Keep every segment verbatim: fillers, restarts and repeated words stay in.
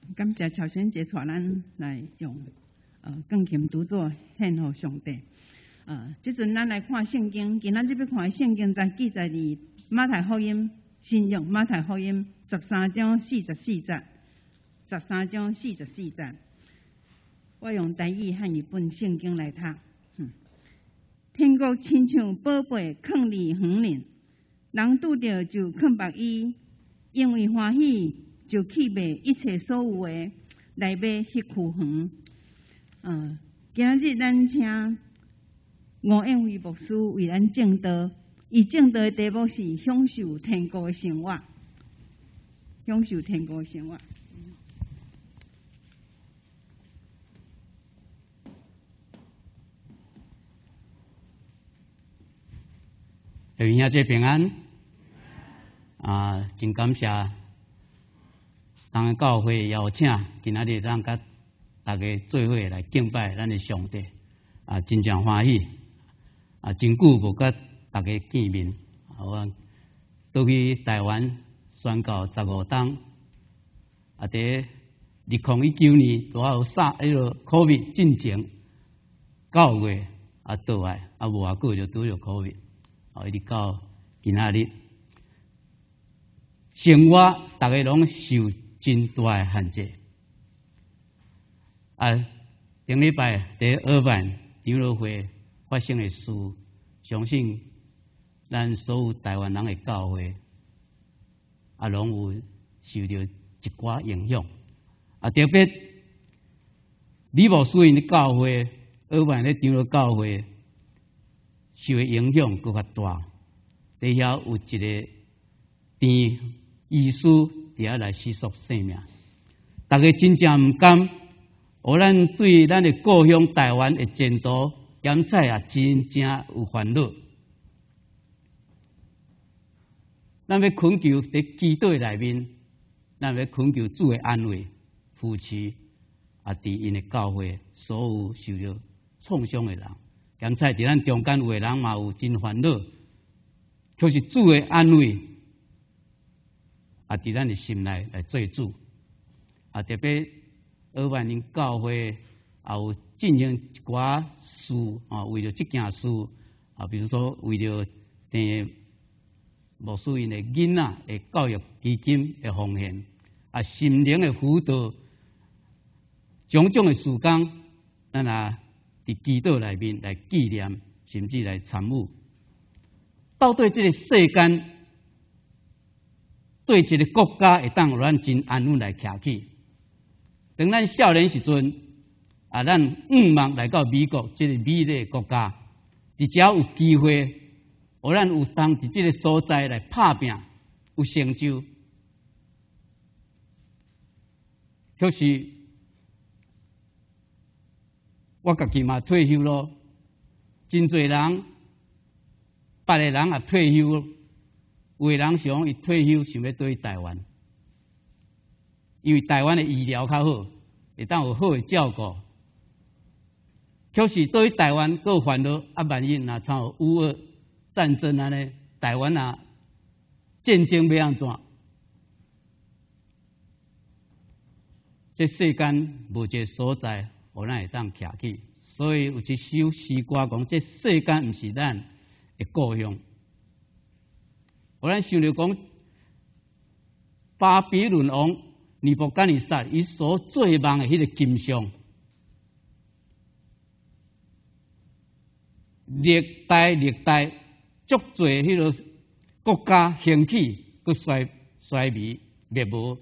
感谢乔轩姐带咱来用呃钢琴独奏献给上帝。呃，即阵咱来看圣经，今仔日要看的圣经在记载伫马太福音新约马太福音十三章四十四节，十三章四十四节。我用台语和日本圣经来读。嗯，天国亲像宝贝藏伫园林，人拄着就肯白伊，因为欢喜就去卖一切所有的，来买迄区园。呃，今仔日咱请吴燕辉牧师为咱证道，伊证道的题目是享受天国的生活，享受天国的生活。 弟兄姊妹平安啊！真感谢当个教会邀请，今仔日咱甲大家做伙来敬拜咱的上帝啊，真正欢喜啊！真久无甲大家见面，啊，我倒去台湾宣告十五档啊，伫二零一九年拄有杀迄个 COVID 进前九月啊倒来啊，无偌久就拄着 COVID。哦，一直到今仔日，生活大家拢受真大的限制。啊，顶礼拜伫二万长老会发生的事，相信咱所有台湾人的教会啊，拢有受到一寡影响。啊，特别李牧师因的教会，二万的长老教会。受的影响更较大，底下有一个甜医师伫遐来吸收生命，大家真正毋甘，互咱对咱的故乡台湾的前途检测也真正有烦恼。咱要恳求伫基督内面，咱要恳求主的安慰，扶持啊，伫因的教会所有受到创伤的人。检测伫咱中间有的人嘛有真烦恼，却是主的安慰，啊，伫咱的心内来做主，啊，特别二万人教会也有进行一寡事啊，为了这件事啊，比如说为了诶牧师因的囡仔的教育基金的奉献，啊，心灵的辅导，种种的事工，咱啊。伫基督内面来纪念，甚至来参与，到对这个世间，对一个国家会当让咱真安稳来徛起。当咱少年时阵，啊，咱愿望来到美国这个美丽的国家，而只要有机会，互咱有当伫这个所在来打拼，有成就，就是。我家己嘛退休咯，真侪人，别个人也退休，有个人想伊退休想要回台湾，因为台湾的医疗较好，会当有好的照顾。可是对于台湾个烦恼，啊，万一若像乌俄战争安尼，台湾啊战争要安怎？这世间无一个所在。互咱会当徛起，所以有一首诗歌讲：这世间毋是咱的故乡。互咱想着讲，巴比伦王尼布甲尼撒伊所做梦的迄个金像，历代历代足侪迄个国家兴起，佮衰衰微灭无，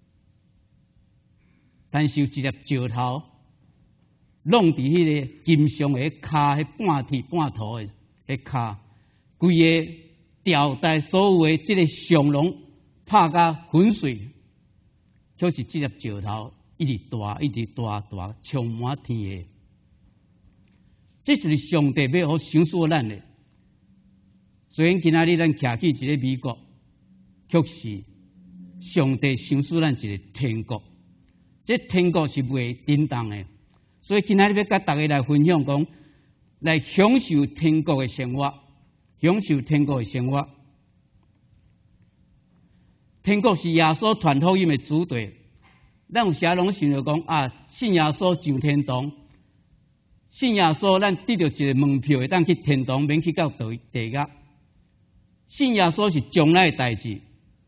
但是有一粒石头。弄伫迄个金像的骹，迄半铁半土的迄骹，规个吊带所有的即个上龙拍甲粉碎，就是即粒石头一直大，一直大大，充满天下。这就是上帝要好赏赐咱的。虽然今仔日咱徛起一个美国，却是上帝赏赐咱一个天国。这天国是未震动的。所以今仔日要甲大家来分享讲，来享受天国的生活，享受天国的生活。天国是耶稣传福音的主题， 咱有时拢想着讲啊，信耶稣上天堂，信耶稣咱得到一个门票，会当去天堂，免去到地地狱。信耶稣是将来的代志，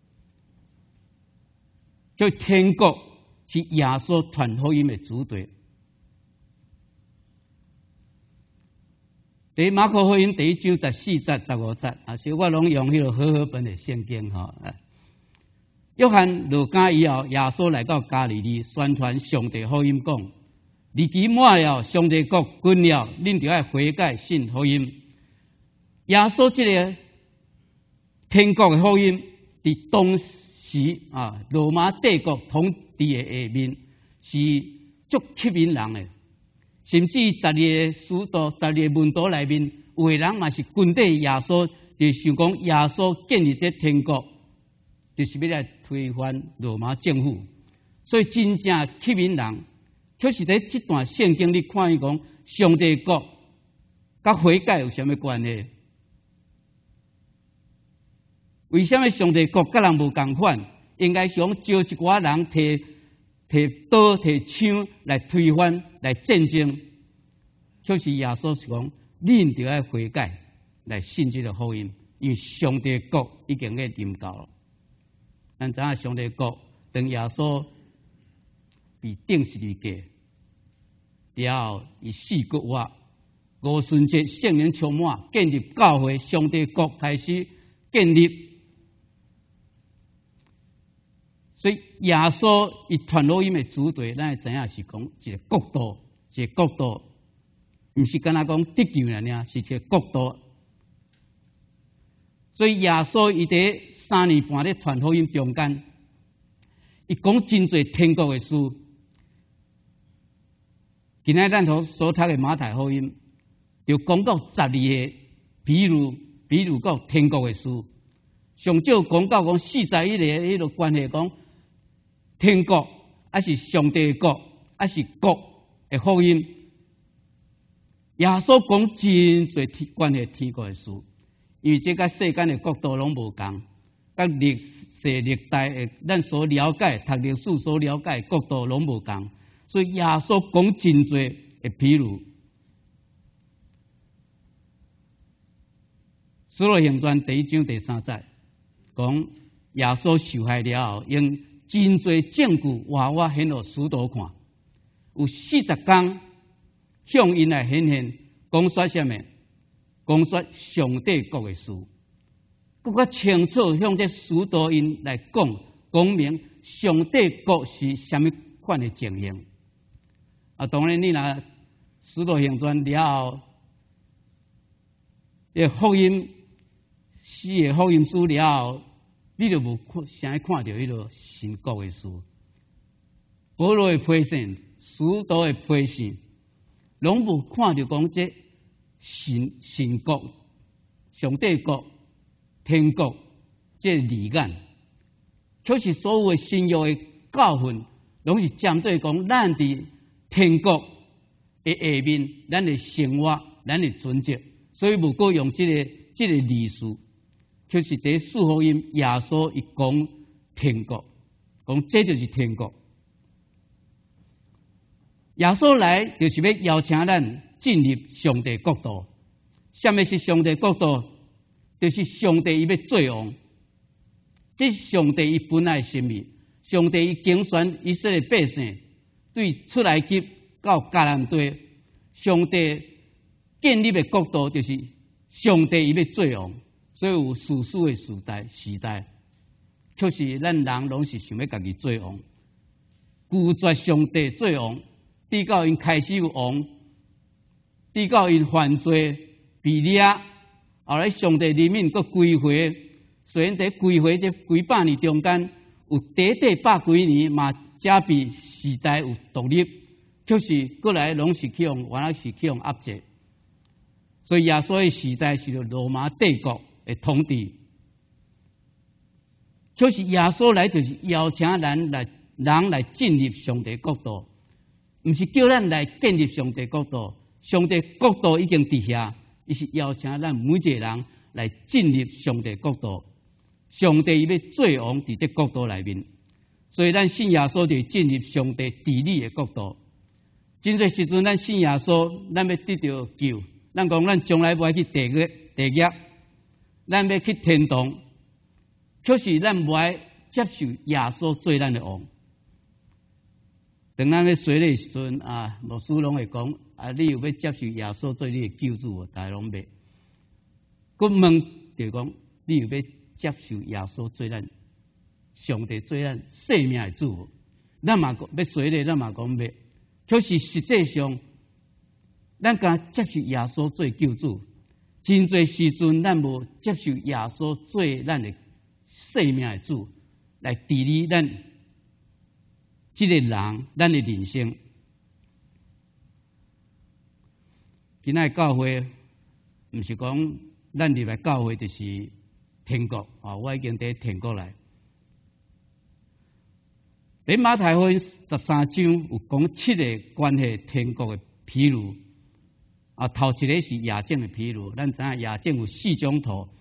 叫天国是耶稣传福音的主队。第马可福音第一章十四节、十五节，啊，是我拢用迄个和合本的圣经吼。约翰落监以后，耶稣来到加利利，宣传上帝福音，讲：日期满了，上帝国近了，恁就要悔改信福音。耶稣这个天国的福音，伫当时啊，罗马帝国统治的下面是足吸引人的。甚至十二个使徒、十二个门徒内面，有个人嘛是跟对耶稣，就想讲耶稣建立这天国，就是要来推翻罗马政府，所以真正吸引人。可是在这段圣经你看伊讲，上帝国甲悔改有什么关系？为什么上帝国甲人无共款？应该想招一寡人摕。摕刀、摕枪来推翻、来战争，可是耶稣是讲，恁就要悔改，来信这个福音，因为上帝国已经要临到了。咱知影上帝国等耶稣被钉十字架，然后伊死骨活，五旬节圣灵充满，建立教会，上帝国开始建立。所以耶稣伊传福音的主队，咱会知影是讲一个国度，一个国度，毋是干那讲得救尔尔，是一个国度。所以耶稣伊伫三年半咧传福音中间，伊讲真侪天国的事。今仔咱所所读的马太福音，就讲到十二个比如，比如讲天国的事。上少讲到讲四十一个迄个关系讲。天国，还是上帝国，还是国的福音。耶稣讲真侪关系天国的事，因为这甲世间的国度拢无共，甲历史历代的咱所了解、读历史所了解的国度拢无共，所以耶稣讲真侪的比如。使徒行传第一章第三节讲，耶稣受害了后，用真侪证据活活显予使徒看，有四十天向因来显现，讲说什么？讲说上帝国的事，更较清楚向这使徒因来讲，讲明上帝国是什么款的情形。啊，当然你若使徒行传了后，这福音四个福音书了后。你就无啥看到迄个神国的事，保罗的批信、使徒的批信，拢无看到讲这神神国、上帝国、天国这理念。可是所有的新约的教训，拢是针对讲咱伫天国的下面，咱的生活、咱的存折，所以无过用这个这个历史。就是第四福音，耶稣一讲天国，讲这就是天国。耶稣来就是要邀请咱进入上帝国度。什么是上帝国度？就是上帝伊要做王，这是上帝伊本来的心意。上帝伊竞选以色列百姓，对出埃及到迦南地，上帝建立的国度就是上帝伊要做王。所以有史书的时代时代，确实咱人拢是想要家己做王，拒绝上帝做王，直到因开始有王，直到因犯罪被抓，后来上帝怜悯佮归回。虽然在归回这几百年中间，有短短百几年嘛，加比时代有独立，可是过来拢是去用，原来是去用压制。所以耶稣的时代是罗马帝国的统治，就是耶稣来就是邀请人来人来进入上帝国度，不是叫咱来建立上帝国度，上帝国度已经伫遐，伊是邀请咱每一个人来进入上帝国度。上帝伊要做王伫这国度内面， 所以咱信耶稣就进入上帝治理的国度。真侪时阵，咱信耶稣，咱要得到救。咱讲咱将来要去地狱，地狱，咱要去天堂，可是咱无爱接受耶稣做咱的王。当咱要随的时阵啊，牧师拢会讲啊，你有要接受耶稣做你的救主无？大家拢袂。佮问就讲，你有要接受耶稣做咱上帝做咱生命的主无？咱嘛要随的，咱嘛讲袂。可是实际上，咱敢接受耶稣做救主，真侪时阵咱无接受耶稣做咱的生命的主，来治理咱这个人，咱的人生。今仔教会，毋是讲咱入来教会就是天国啊！我已经伫天国来。伫马太福音十三章有讲七个关系天国的譬如啊，头一个是亚种的譬如，咱知影亚种有四种土。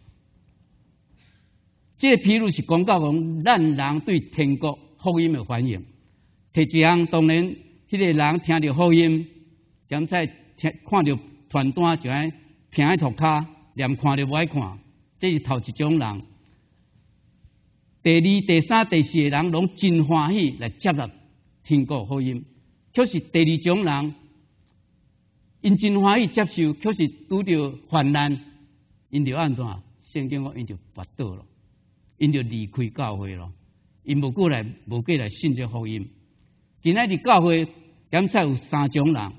这个譬如是讲到讲咱人对天国福音的反应。第一项当然，迄个人听到福音，踮在听看到传单就爱平喺涂骹，连看都无爱看，这是头一种人。第二、第三、第四个人拢真欢喜来接纳天国福音，可是第二种人，因真欢喜接受，可是拄到患难，因就安怎？圣经讲因就跋倒了，因就离开教会了，因无过来，无过来信这福音。今仔日教会检测有三种人，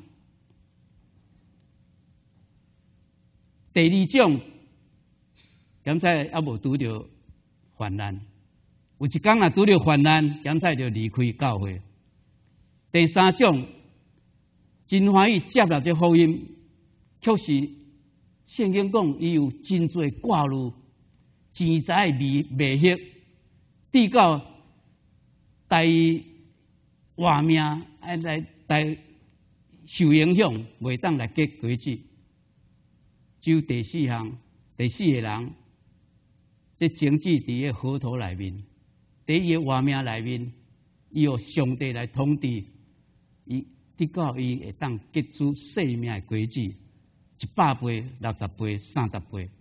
第二种检测还无拄到患难。有一天啊，拄着患难，检测就离开教会。第三种，真欢喜接纳这福音，却是圣经讲伊有真侪挂虑，钱财未未息，直到带活命爱来来受影响，袂当来结果子。只有第四项，第四个人，这经济伫个河头内面。伫伊个活命内面，伊由上帝来统治，伊直到伊会当结出生命的果子，一百倍、六十倍、三十倍。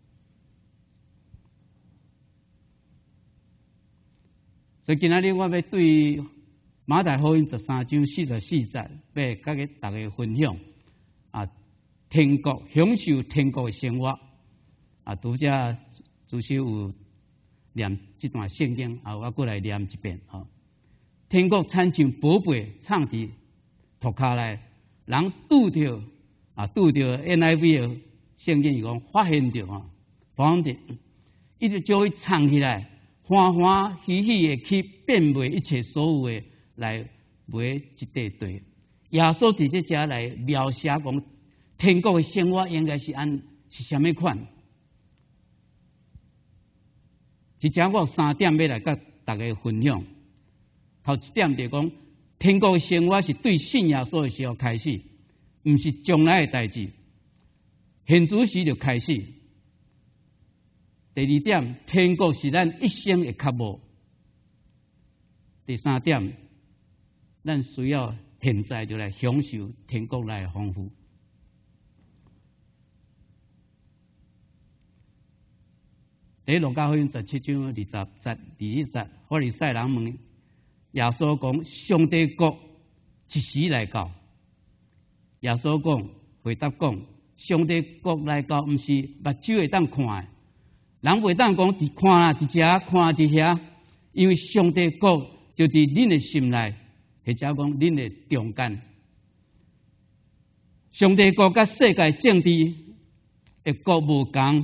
所以今仔日我要对马太福音十三章四十四节，要甲个大家分享啊，天国享受天国的生活啊，拄则主修有。念这段圣经啊，我过来念一遍啊。天国亲像宝贝藏伫涂骹内，人拄着啊，拄着 N I V 的圣经是讲发现着啊，发现着，伊就将伊藏起来，欢欢喜喜的去变卖一切所有的来买一块地。耶稣伫这遮来描写讲，天国的生活应该是按是啥物款？即只我有三点要来甲大家分享。头一点就讲，天国的生活是对信耶稣的时候开始，毋是将来的代志，现主时就开始。第二点，天国是咱一生的渴慕。第三点，咱需要现在就来享受天国内的丰富。喺路加福音十七章二十节二十节，法利赛人问耶稣讲：上帝国几时来到？耶稣讲回答讲：上帝国来到，毋是目睭会当看的，人袂当讲伫看啊，伫遮看啊，伫遐，因为上帝国就伫恁的心内，或者讲恁的中间。上帝国甲世界政治的国无共。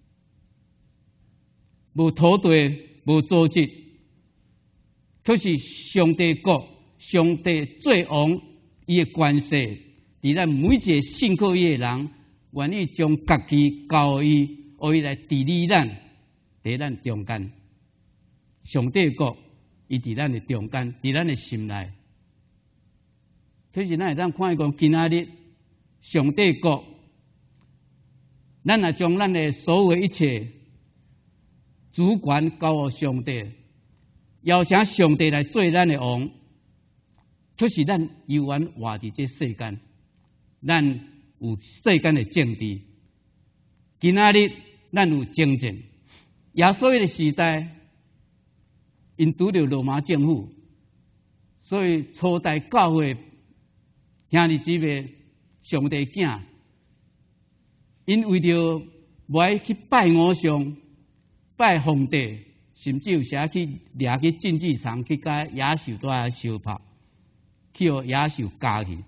无土地，无组织，可是上帝国、上帝做王，伊的关系，伫咱每一个信靠伊的人，愿意将家己交伊，互伊来治理咱，伫咱中间。上帝国，伊伫咱的中间，伫咱的心内。可是咱会当看伊讲，今仔日上帝国，咱若将咱的所有一切。主权交予上帝， 邀请上帝来做咱的王，却是咱犹原活伫这世间，咱有世间的政治。今仔日咱有征战，耶稣的时代，因拄着罗马政府，所以初代教会兄弟姊妹、上帝囝，因为着无爱去拜偶像、拜皇帝，甚至有时去掠去竞技场去甲野兽在遐相拍，去互野兽咬去。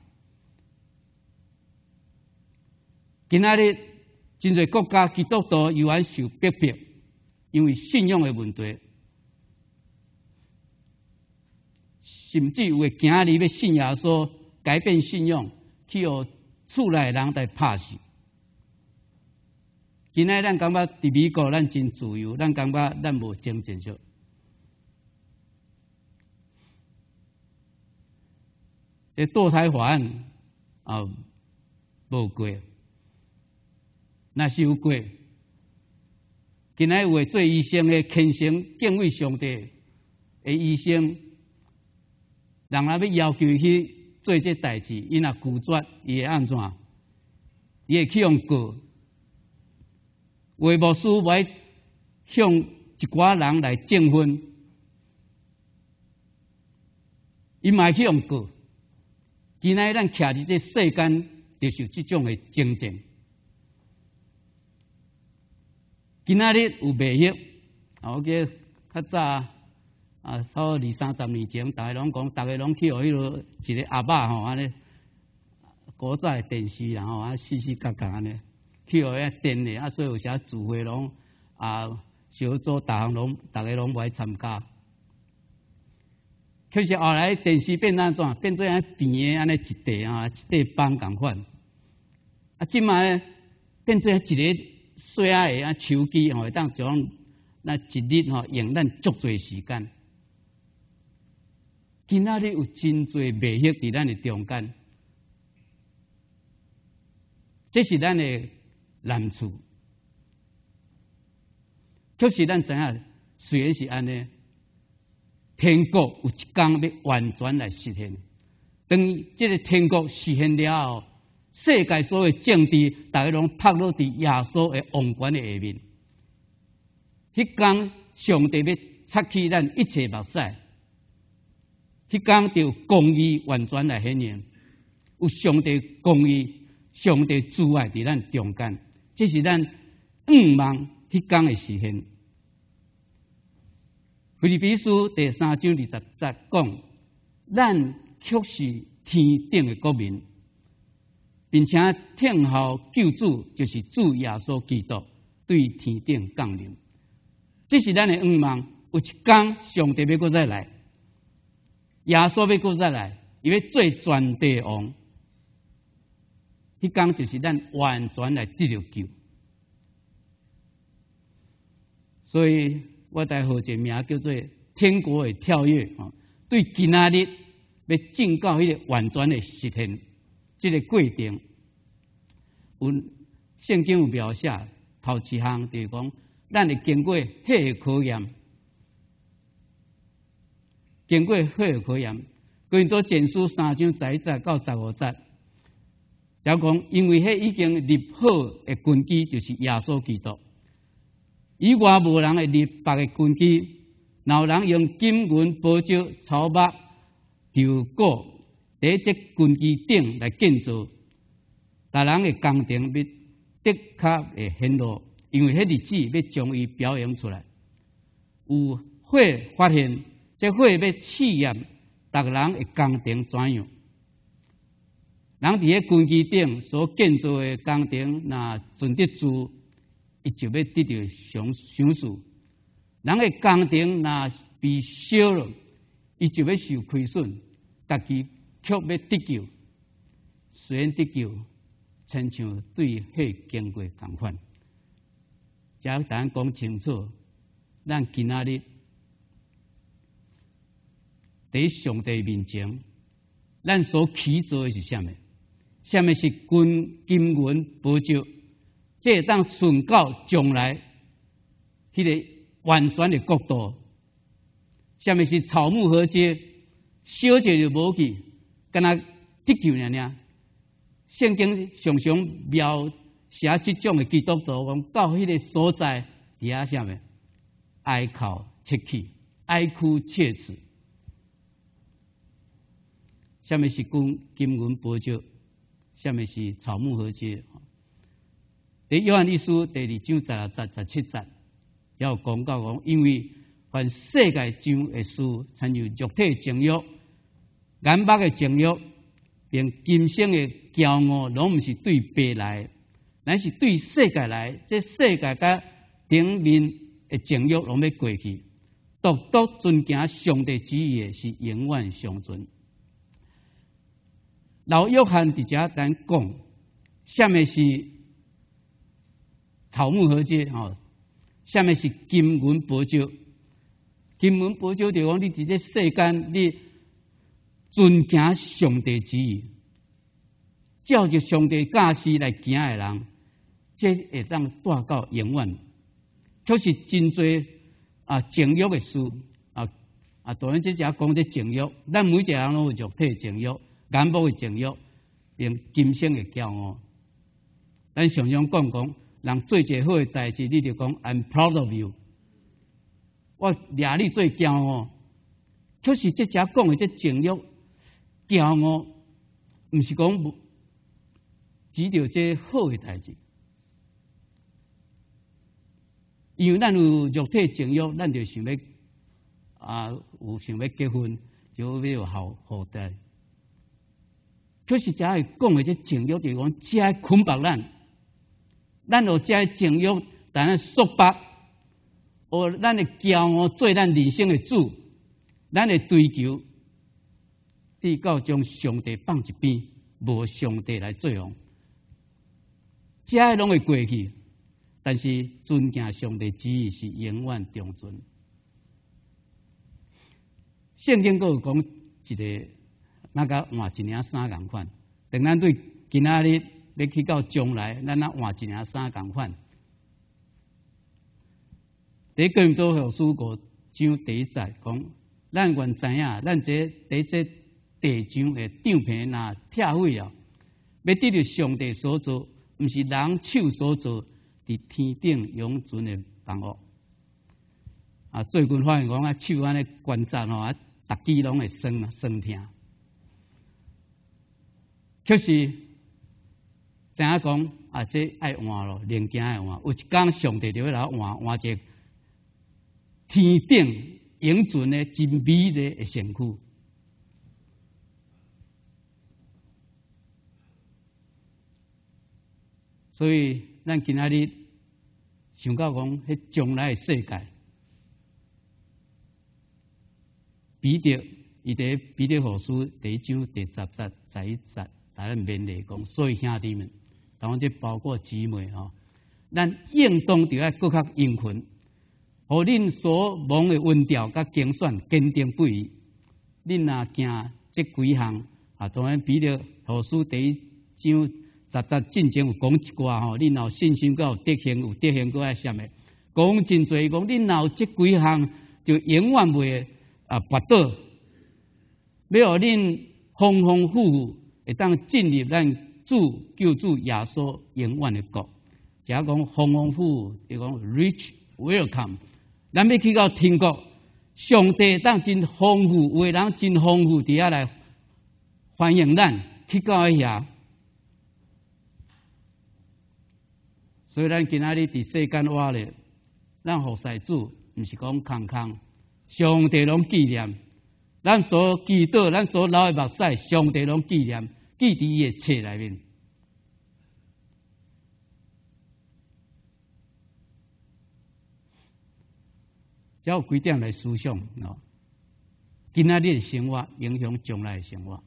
今仔日真侪国家基督徒犹原受逼迫，因为信仰的问题，甚至有诶今日要信耶稣，改变信仰，去互厝内人来拍死。今仔咱感觉伫美国咱真自由，咱感觉咱无争战术。诶，堕胎法案啊无过，若是有过，今仔有诶做医生诶虔诚敬畏上帝诶医生，人若要要求伊去做这代志，伊若拒绝，伊会安怎？伊会去用告。为牧师要向一寡人来证婚，伊嘛会去用告。今仔咱徛伫这世间，就是这种的争战。今仔日有卖血，我记得较早啊，差不多二三十年前，大家拢讲，大家拢去互迄落一个阿爸吼安尼，古早的电视然后啊，四四角角安尼。去互遐电的，啊，所以有时聚会拢啊小组，逐项拢，逐个拢无爱参加。可是后来电视变安怎？变做安平的安尼一地啊，一地帮共款。啊，即卖变做一个细仔的啊手机吼，会当将那一日吼用咱足侪时间。今仔日有真侪卖血伫咱的中间，这是咱的难处，可是咱知影，虽然是安尼，天国有一天要完全来实现。当这个天国实现了后，世界所有政治，大家拢拍落伫耶稣的王权的下面。迄天，上帝要擦去咱一切目屎，迄天就公义完全来显现，有上帝公义、上帝慈爱伫咱中间。这是咱盼望迄天的实现。腓立比书第三章二十节讲，咱却是天顶的国民，并且听候救主，就是主耶稣基督对天顶降临。这是咱的盼望。有一天，上帝要搁再来，耶稣要搁再来，伊要做全地王。迄天就是咱完全来得到救，所以我在号一个名叫做“天国的跳跃”啊，对今仔日要进到迄个完全的实现，这个过程，有圣经有描写，头一项就是讲，咱会经过血的考验，经过血的考验，哥林多前书三章十一节到十五节。就讲，因为迄已经立好的根基就是耶稣基督，以外无人会立别的根基。若有人用金银、宝石、草木、稻谷伫这根基顶来建造，大人的工程要的确会显露，因为迄日子要将伊表扬出来。有火发现，这火要试验，逐人的工程怎样？人伫迄根基顶所建造的工程，若存得住，伊就要得到赏赏赐；人的工程若被烧了，伊就要受亏损，家己却要得救。虽然得救，亲像对火经过同款。只等讲清楚，咱今仔日伫上帝面前，咱所起做的是啥物？啥物是金金银宝石？这会当顺到将来迄个完全的国度， 什么是草木和接？小者就无去，敢若得救尔尔。圣经常常描写即种的基督徒，讲到迄个所在，底下啥物？哀哭切齿，哀哭切齿。什么是金金银宝石？什么是草木和接？伫约翰一书第二章十六节、十七节，也有讲到讲，因为凡世界上的事，参像肉体情欲、眼目的情欲，并今生的骄傲，拢毋是对爸来，乃是对世界来。这世界甲顶面的情欲拢要过去，独独遵行上帝旨意的是永远长存。老约翰伫遮咱讲，什么是草木和接？吼，什么是金银宝石？金银宝石就讲你伫这世间，你遵行上帝旨意，照着上帝教示来行的人，这会当带到永远。确实真侪啊情欲的事啊啊！当然，这只讲这情欲，咱每一个人拢有肉体情欲、眼目的情欲，并今生的骄傲。咱常常讲讲，人做一个好的代志，你就讲 I'm proud of you。我掠你最骄傲，确实这只讲的这情欲、骄傲，毋是讲指着这好的代志。因为咱有肉体情欲，咱就想要啊，有想要结婚，就要有后后代。确实，只会讲的这情欲，就讲只会捆绑咱，咱有这情欲，但咱束缚，哦，咱的骄傲做咱人生的主，咱的追求，直到将上帝放一边，无上帝来作用，这拢会过去。但是尊敬上帝旨意是永远长存。圣经佫有讲一个，那甲换一领衫共款。等咱对今仔日要去到将来，咱那换一领衫共款。第哥林多后书五章第一节讲，咱原知影，咱这伫这地上的长片若拆毁了，要得到上帝所做，毋是人手所做。伫天顶永存的房屋啊！最近发现讲啊，手安尼关节吼啊，逐支拢会酸啊，酸痛。确实，知影讲啊，这爱换咯，零件爱换。有一天上帝就要来换，换一个天顶永存的真美丽的身躯。所以，咱今仔日想到讲，迄将来的世界，彼得伊伫彼得后书第一章第十节、十一节，大家勉励讲，所以兄弟们，当然这包括姊妹吼，咱应当着爱更较殷勤，互恁所蒙的恩调甲竞选坚定不移。恁若行这几项啊，当然彼得后书第一章。十节进前有讲一寡吼，恁有信心，佮有德行，有德行，佮爱啥物？讲真侪，讲恁若有这几项，就永远袂啊跋倒。要互恁丰丰富富，会当进入咱主救主耶稣永远的国。只讲丰丰富富，就讲 rich welcome。咱要去到天国，上帝当真丰富，为人真丰富，伫遐来欢迎咱去到遐。所以咱今仔日伫世间活咧，咱服侍主，毋是讲空空，上帝拢纪念，咱所祈祷，咱所流的目屎，上帝拢纪念，记伫伊的册内面。只有几点来思想哦，今仔日的生活影响将来的生活。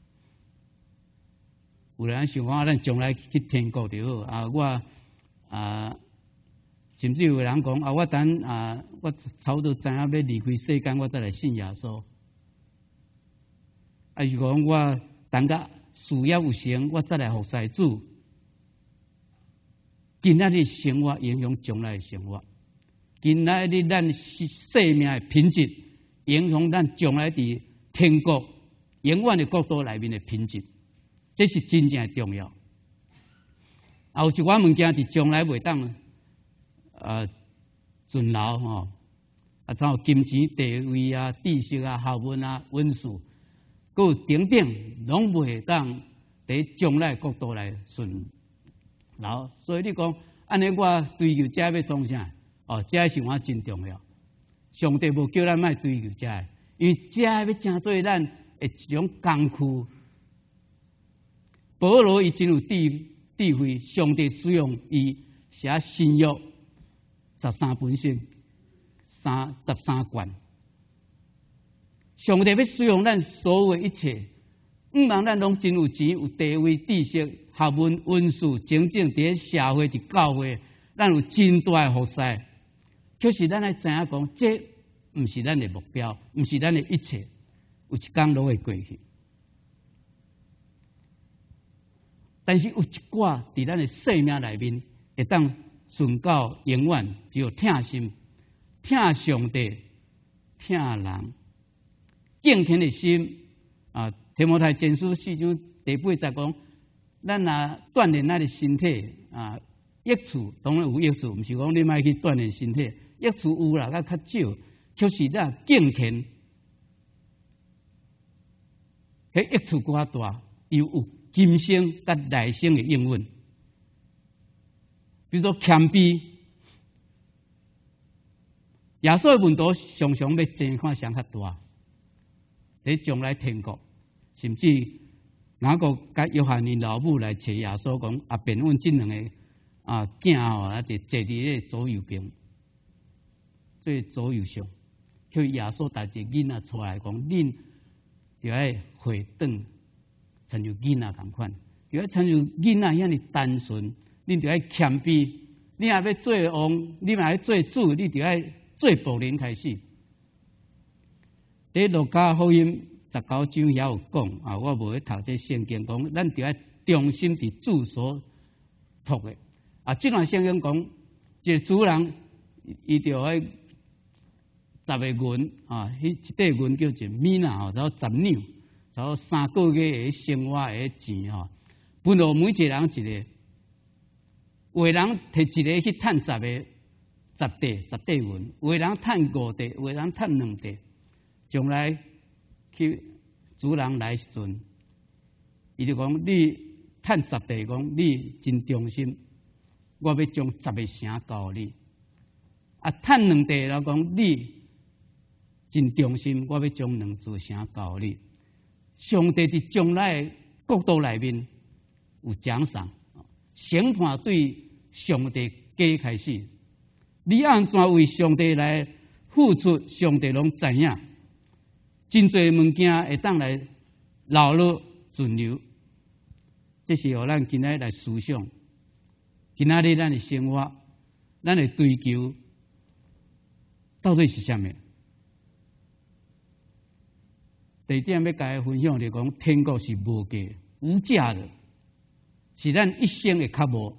有人想讲，咱将来去天国就好啊，我。啊，甚至有人讲啊，我等啊，我差不多知影要离开世间，我再来信耶稣。啊，是讲我等甲事业有成，我再来服侍主。今仔日生活影响将来的生活，今仔日咱生命的品质影响咱将来伫天国永远的国度内面的品质，这是真正重要。还有一寡物件伫将来袂当呃存留吼，啊，像金钱、地位啊、知识啊、学问啊、文书，佮有等等，拢袂当伫将来国度来存留。所以你讲，安尼我追求这要创啥？哦，这是我真重要。上帝无叫咱莫追求这个，因为这要成做咱的一种工具。保罗伊真有智智慧，上帝使用伊写新约十三本书，三十三卷。上帝要使用咱所有一切，毋茫咱拢真有钱、有地位、知识、学问、文书、真正伫社会、伫教会，咱有真大的服侍。可是咱要知影讲，这毋是咱的目标，毋是咱的一切，有一天拢会过去。但是有一寡伫咱的生命内面，会当顺到永远，只有疼心、疼上帝、疼人、敬虔的心啊。提摩太前书四章第八节讲，咱若锻炼咱的身体啊，益处当然有益处，毋是讲你莫去锻炼身体，益处有啦，较较少。可是咱敬虔，迄益处更较大，又有今生甲来生的应允。比如说谦卑，耶稣的门徒常常要争看谁较大，伫将来天国，甚至雅各甲约翰因老母来找耶稣讲，啊，便阮这两个啊囝吼，啊，伫坐伫咧左右边，做左右上。叫耶稣带一个囡仔出来讲，恁就要回转，亲像囡仔同款，就要亲像囡仔遐尼单纯，恁就要谦卑。你若要做王，你若要做主，你就要做仆人开始。伫路加福音十九章也有讲啊，我无去读这圣经讲，咱就要忠心伫主所托的啊。这段圣经讲，一个主人伊就要十个银啊，迄一块银叫做米呐吼，然后十两，然后三个月的生活的钱吼，分互每一个人一个。有的人摕一个去趁十个十块十块银，有的人趁五块，有的人趁两块。将来去主人来时阵，伊就讲你趁十块，讲你真忠心，我要将十个城交你。啊，趁两块了，讲你真忠心，我要将两座城交你。上帝伫将来国度内面有奖赏，审判对上帝家开始。你安怎为上帝来付出，上帝拢知影。真侪物件会当来流落存留，这是互咱今仔来思想。今仔日咱的生活，咱的追求到底是啥物？第一点要甲大家分享，就讲天国是无价、无价的，是咱一生的较无。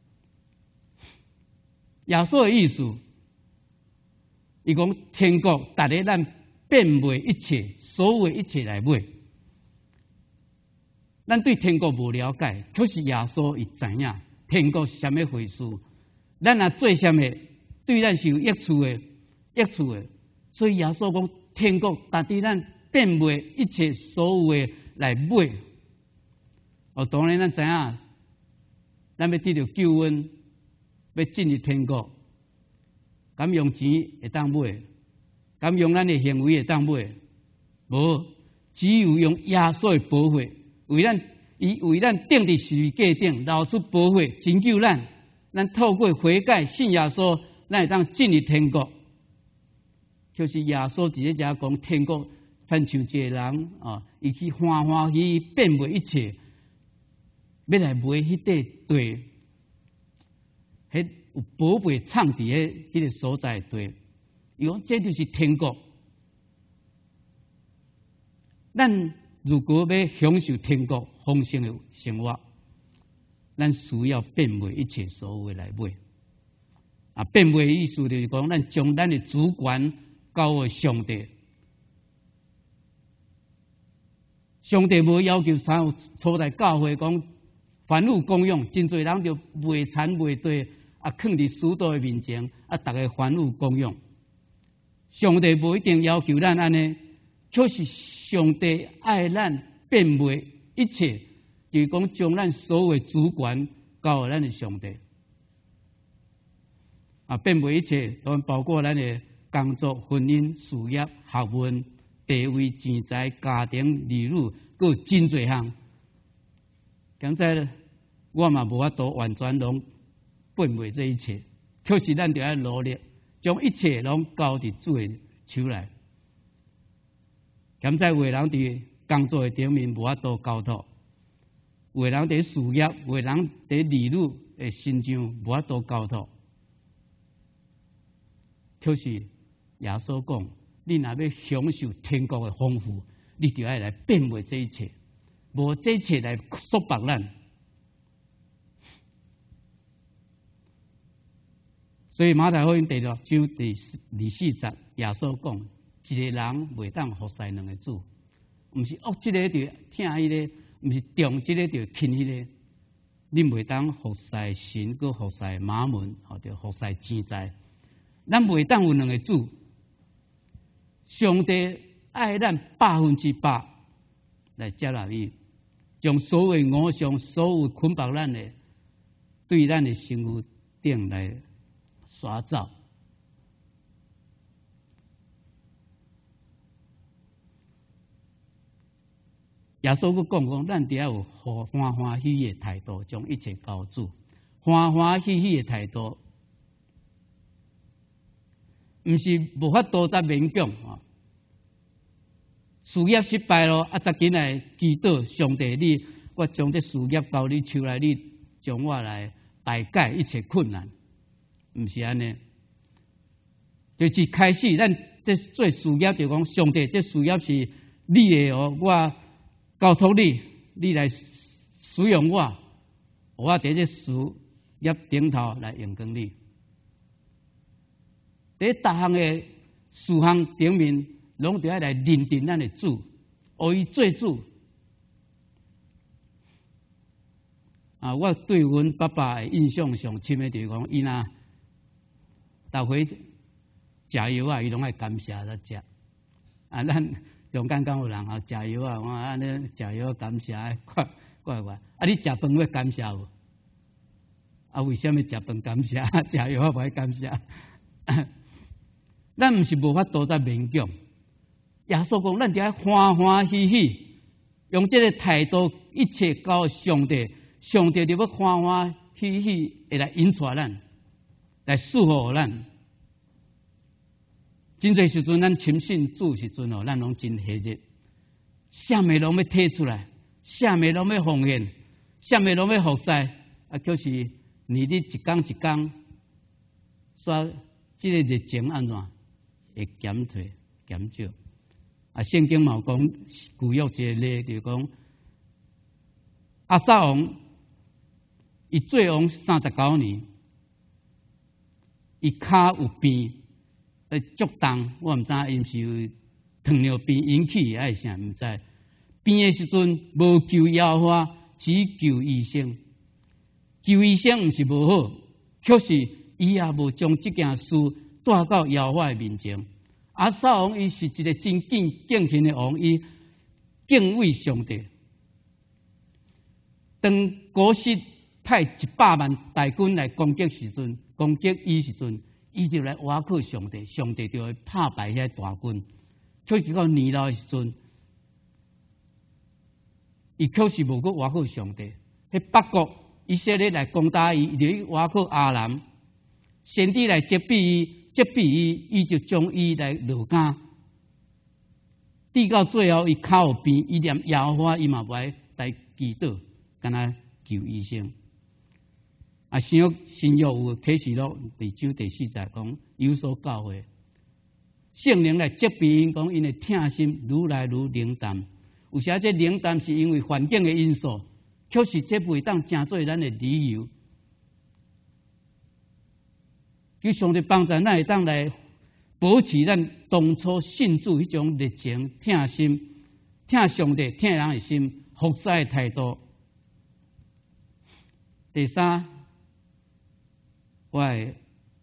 耶稣的意思，伊讲天国，逐个咱变卖一切，所有一切来买。咱对天国无了解，可是耶稣伊知影天国是啥物回事。咱若做啥物，对咱是有益处的，益处的。所以耶稣讲天国，逐个咱变卖一切所有的来买。哦，当然咱知影，咱要得到救恩，要进入天国，敢用钱会当买？敢用咱的行为会当买？无，只有用耶稣的宝血，为咱伊为咱钉伫十字架顶，流出宝血，拯救咱。咱透过悔改信耶稣，咱会当进入天国。就是耶稣直接讲讲天国，亲像一个人啊，伊去欢欢喜喜变卖一切，要来买迄块地，迄有宝贝藏伫迄迄个所在地。伊讲这就是天国。咱如果要享受天国丰盛的生活，咱需要变卖一切所有来买。啊，变卖的意思就是讲，咱将咱的主权交给上帝， 上帝无要求三有初代教会讲凡有供养，真侪人就卖田卖地，啊，囥伫使徒的面前，啊，逐个凡有供养。上帝无一定要求咱安尼，却是上帝爱咱变卖一切，就是讲将咱所有的主权交予咱的上帝。啊，变卖一切，当然包括咱的工作、婚姻、事业、学问、地位、钱财、家庭、儿女，佫有真侪项。刚才我嘛无法度完全拢变卖这一切，确实咱就要努力，将一切拢交伫主的手内。刚才有人伫工作的顶面无法度交托，有人伫事业，有人伫儿女的身上无法度交托。确实，耶稣讲，你若要享受天国的丰富，你就要来变卖这一切，无这一切来束缚咱。所以马太福音第六章第二四节，耶稣讲，一个人袂当服侍两个主，毋是恶这个就听迄个，毋是重这个就轻迄个。你袂当服侍神，佮服侍马门，或者服侍钱财。咱袂当有两个主。上帝爱咱百分之百来接纳伊，将所有偶像、所有捆绑咱的，对咱的生活顶来刷走。耶稣佫讲讲，咱得要有欢欢喜喜的态度，将一切交主。欢欢喜喜的态度，毋是无法度再勉强啊！事业失败咯，啊，再紧来祈祷上帝，你我将这事业交你手内，你将我来排解一切困难，毋是安尼。就是开始，咱这做事业就讲，上帝这事业是你的哦，我交托你，你来使用我，我伫这事业顶头来用光你。伫逐项的事项顶面，拢得要来认定咱的主，学伊做主。啊，我对阮爸爸的印象上深的就是讲，伊若逐回食药啊，伊拢爱感谢才食。啊，咱中间敢有人啊食药啊，我安尼食药感谢，怪怪怪。啊，你食饭要感谢无？啊，为什么食饭感谢，食药啊无爱感谢？咱毋是无法度再勉强。耶稣讲，咱就要欢欢喜喜，用这个态度，一切交上帝，上帝就要欢欢喜喜会来引带咱，来祝福咱。真侪时阵，咱亲信主时阵哦，咱拢真喜热，啥物拢要摕出来，啥物拢要奉献，啥物拢要服侍，啊，就是年日一天一天，说这个热情安怎会减退减少？啊，圣经嘛有讲旧约一个例，就是讲亚撒王伊做王三十九年，伊骹有病。诶，足重，我毋知因是有糖尿病引起，还是啥毋知。病诶时阵无求耶和华，只求医生。求医生毋是无好，却是伊也无将即件事带到耶和华诶面前。亚撒王伊是一个真敬敬虔诶王，伊敬畏上帝。当古时派一百万大军来攻击时阵，攻击伊时阵。伊就来挖靠上帝，上帝就会拍败遐大军。却是到年老的时阵，伊确实无去挖靠上帝。迄北国以色列来攻打伊，伊就去挖靠亚兰，先知来责备伊，责备伊，伊就将伊来落监。直到最后，伊骹有病，伊连耶和华伊嘛无爱来祈祷，干那求医生。啊，新约新约有启示录第九第四节讲，有所教诲，圣灵来责备因讲，因的痛心愈来愈冷淡。有时这冷淡是因为环境的因素，确实这袂当成做咱的理由。求上帝帮助咱会当来保持咱当初信主迄种热情、痛心、 听上帝听人的心，服侍的态度。第三，我会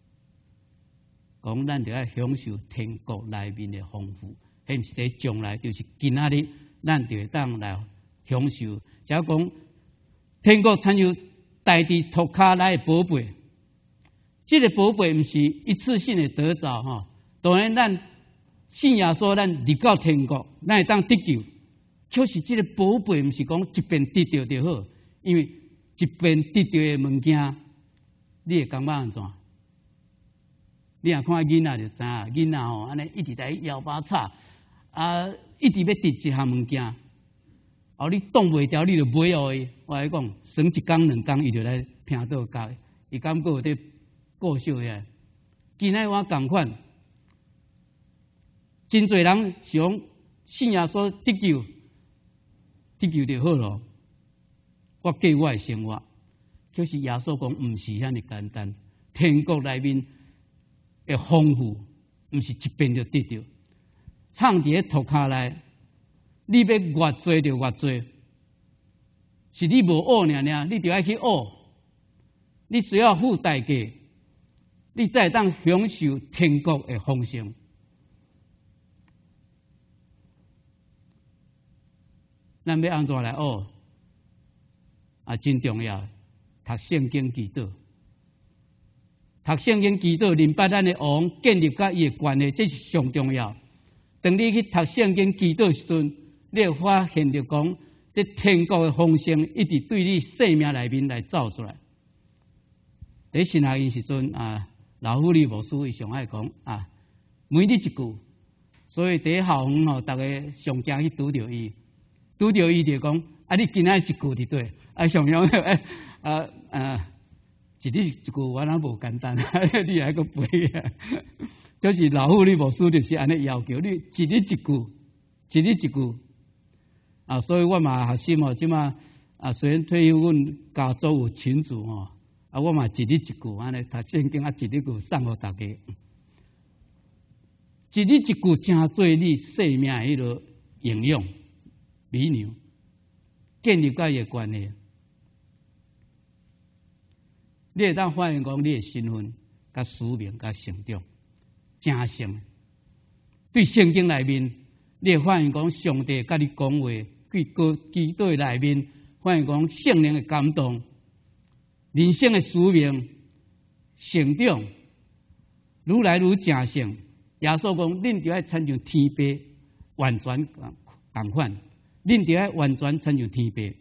讲，咱就要享受天国内面的丰富，迄毋是伫将来，就是今仔日，咱就会当来享受。假如讲天国参有大地涂骹来的宝贝，这个宝贝毋是一次性的得着吼。当然，咱信耶稣，咱入到天国，咱会当得救。可是，这个宝贝毋是讲一遍得到就好，因为一遍得到的物件，你会感觉安怎？你若看囡仔就知影，囡仔吼安尼一直在摇把叉，啊，一直要得一项物件，后你挡袂牢，你就买互伊。我来讲，省一工两工，伊就来拼倒教，伊感觉有伫过少呀。今仔我共款，真侪人想信耶稣得救，得救就好咯。我过我的生活，可是耶稣讲，毋是遐尼简单。天国内面的丰富，毋是一遍就得到。藏伫咧涂骹内，你要越做就越做，是你无学尔尔，你就要去学。你需要付代价，你才会当享受天国的丰盛。咱要安怎来学？啊，真重要！读圣经祈祷，读圣经祈祷，明白咱的王建立甲伊的关系，这是上重要。当你去读圣经祈祷时阵，你会发现着讲，这天国的丰盛一直对你生命内面来走出来。在新学院时阵啊，老妇女牧师伊上爱讲啊，每日一句，所以伫校园吼，逐个上惊去拄着伊，拄着伊就讲啊，你今仔一句就对，啊上样诶啊啊，一日一句，我那无简单，你还个背啊。就是老妇女牧师就是安尼要求你，一日一句，一日一句啊，所以我嘛学心哦，即马啊虽然退休，阮家族有群主哦。啊，我嘛一日一句安尼读圣经啊，一日一句送互大家。一日一句，真做你生命迄个营养、美牛，建立甲伊个关系。你会当发现讲，你的身份、甲使命、甲成长，真深。对圣经内面，你会发现讲，上帝甲你讲话，对个基督内面，发现讲圣灵的感动。人生的使命、成长，愈来愈正盛。耶稣讲：恁就要亲像天父完全同款，恁就要完全亲像天父。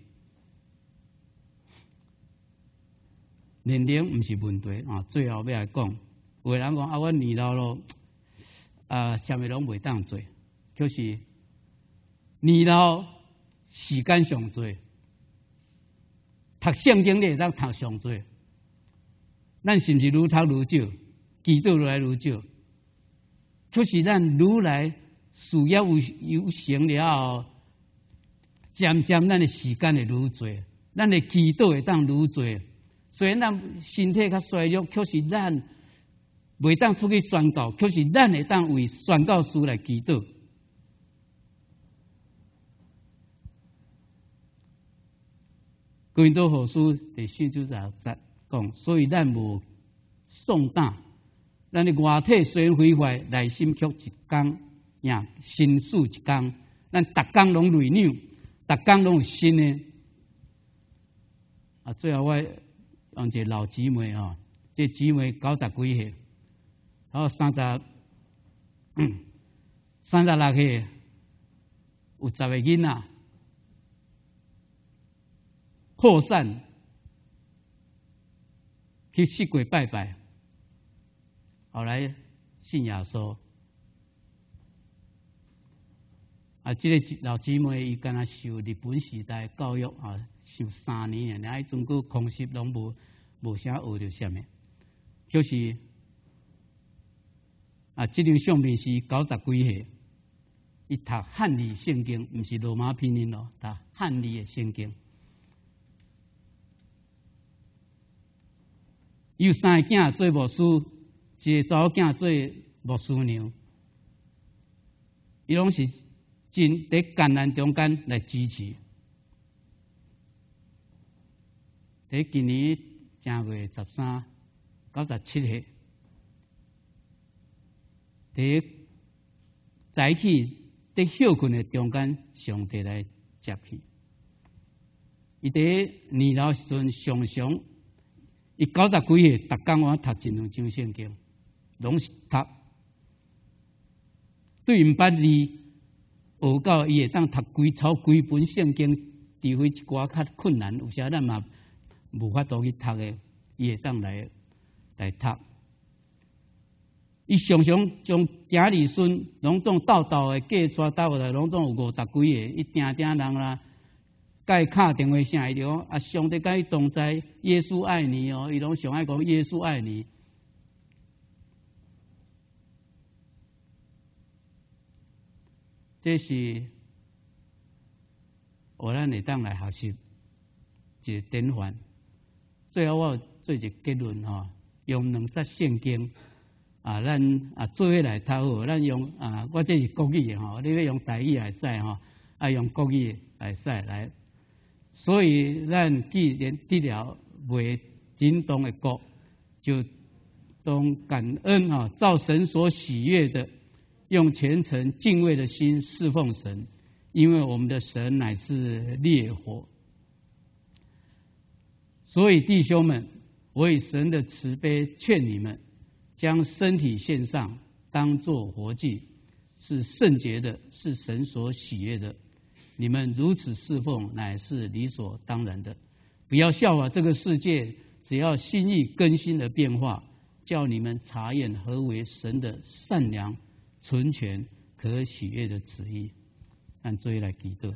年龄毋是问题啊，最后要来讲，有人讲啊，我年老咯，啊，啥物拢袂当做，可是年老时间上多。读圣经你会当读上多，咱是毋是愈读愈少？祈祷愈来愈少。可是咱愈来事业有有成了后，渐渐咱的时间会愈多，咱的祈祷会当愈多。虽然咱身体较衰弱，可是咱袂当出去宣告，可是咱会当为宣告师来祈祷。哥林多后书第四章十节讲，所以咱无丧胆，咱的外体虽然毁坏，内心却一天呀，心事一天，咱逐工拢内扭，逐工拢有新的。啊，最后我用一个老姊妹哦，这姊妹九十几岁，然后三十，嗯，三十六岁，有十个囡仔。扩散去四界拜拜，后来信耶稣。啊，这个老姊妹伊敢若受日本时代教育啊，受三年啊，伊总个空隙拢无无啥学着啥物。就是啊，这张相片是九十几岁，伊读汉语圣经，毋是罗马拼音咯，读汉语的圣经。有三个囝做牧师，一个查某囝做牧师娘，伊拢是真伫艰难中间来支持。伫今年正月十三、九十七日，伫早起伫休困的中间，上帝来接去。伊伫年老时阵，常常伊九十几岁，逐工我读一两章圣经，拢是读。对毋捌字，学到伊会当读规抄规本圣经，除非一寡较困难，有时咱嘛无法度去读的，伊会当来来读。伊常常将囝儿孙拢总斗斗的嫁出斗来，拢总有五十几个，伊定定人啦。甲伊敲电话声，伊就讲啊，上帝甲伊同在，耶稣爱你哦，伊拢上爱讲耶稣爱你。这是我咱会当来学习一个典范。最后我做一个结论吼，用两节圣经啊，咱啊做伙来读好。咱用啊，我这是国语的吼，你要用台语来使吼，啊用国语来使来。所以，咱既然得了未震动的国，就当感恩啊，照神所喜悦的，用虔诚敬畏的心侍奉神，因为我们的神乃是烈火。所以，弟兄们，我以神的慈悲劝你们，将身体献上，当作活祭，是圣洁的，是神所喜悦的。你们如此侍奉，乃是理所当然的。不要效法这个世界，只要心意更新的变化，叫你们察验何为神的善良、纯全、可喜悦的旨意。按做来祈祷。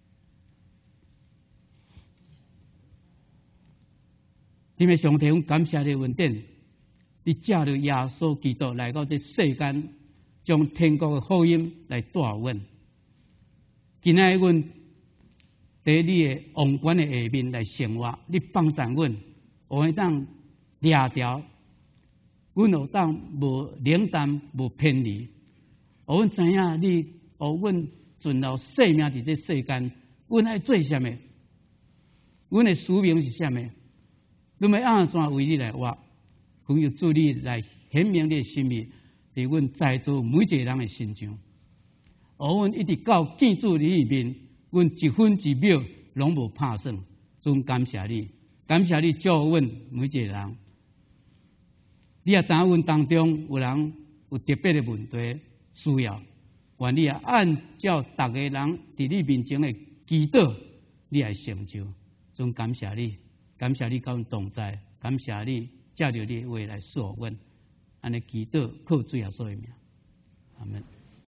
因为上帝感谢你的恩典，你借着耶稣基督来到这世间，将天国的福音来带阮。今仔日阮伫你的王冠的下面来生活，你帮助阮，我会当掠条，阮有当无冷淡无偏离。我阮知影你，互阮存留生命伫这世间，阮爱做啥物？阮的使命是啥物？阮要安怎为你来活？恳求主你来显明你的心意，伫阮在座每一个人的心上。而阮一直到见主你里面，阮一分一秒拢无拍算。总感谢你，感谢你照顾阮每一个人。你也知影阮当中有人有特别的问题需要，愿你也按照逐个人伫你面前的祈祷，你来成就。总感谢你，感谢你甲阮同在，感谢你借着你的话来说阮，安尼祈祷靠主耶稣的名，阿门。